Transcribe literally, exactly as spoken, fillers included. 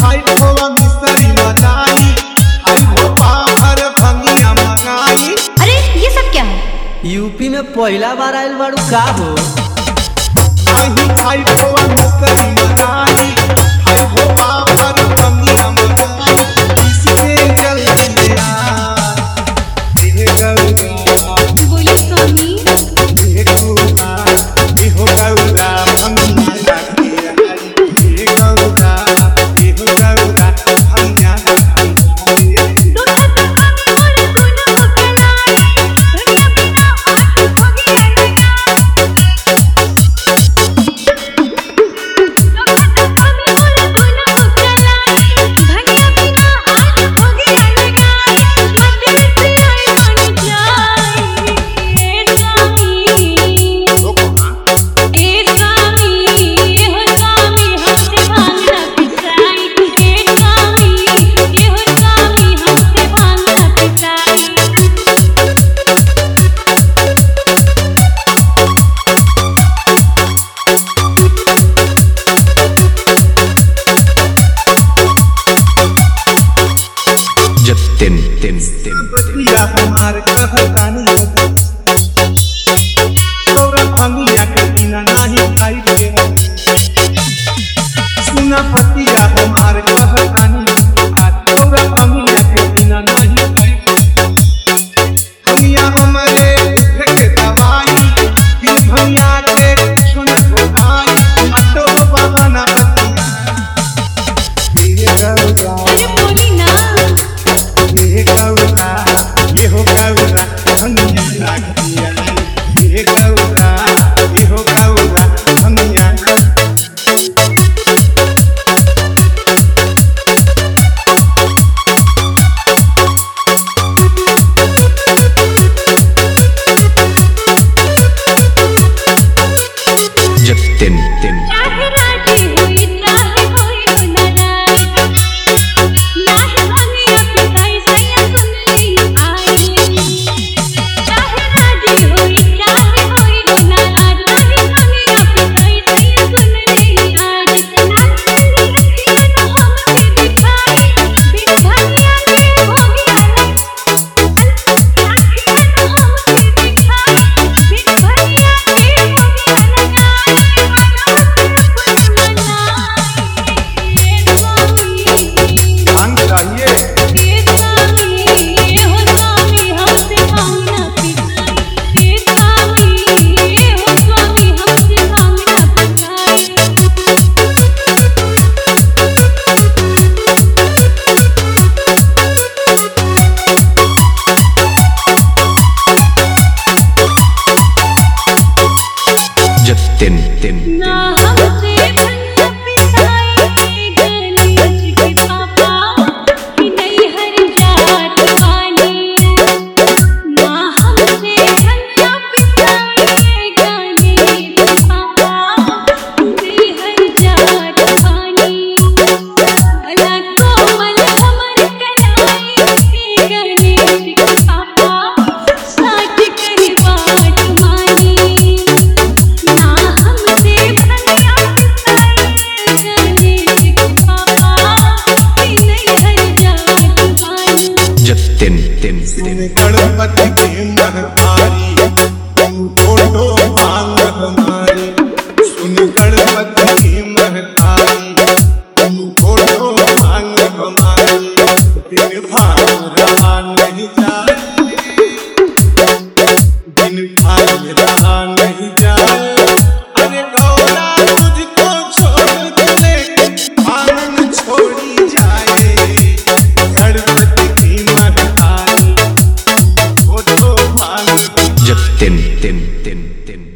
Fight होवा मिस्त्री मचाई आई हो पाभर भंगिया मगाई। अरे ये सब क्या है? यूपी में पहला बार आयल बाड़ू का हो? आई फाइट होवा मिस्त्री मचाई आई हो पाभर भंगिया मगाई। किसके जल्दी यार ये गौरा बोली स्वामी ये गौरा ये हो गौरा भंगिया ये गौरा ये हो गौरा भंगिया। तिन तिन तिन पिया हमार कहतानी तोरा भंगिया के बिना नहीं खाई रे। सुना पतिया हमार कहतानी तोरा भंगिया के बिना नहीं खाई रे। भंगिया हमारे के दवाई फिर भंगिया के सुन आई अटो बाबा ना ये गौरा बोली ना ये गौरा ये हो गौरा भंगिया लागिया। ये गौरा ये हो गौरा भंगिया। जब तिन तिन चाहे राजी हुई चाहे कोई नाराज नाहे भंगिया के कैसे सुन ली आई। चाहे राजी हुई चाहे कोई नाराज नाहे भंगिया के कैसे सुन ली आज। नाहे रखिए ना हमके दिखाई बिन भंगिया के भोगिया रखिए ना हमके दिखाई बिन भंगिया के भोगिया लगाई। भांग चाहिए जब तिन तिन जब तिन तिन तिन गणपति के महतारी तुम छोटो भांग हमारी। सुन गणपति के महतारी तुम छोटो भांग हमारी। दिन भांग रहा नहीं जाए दिन भांग रहा नहीं जाए। अरे गौरा तुझको छोड़ दे भांग छोड़ी जाए। गणपति की महतारी छोटो भांग जब तिन तिन तिन तिन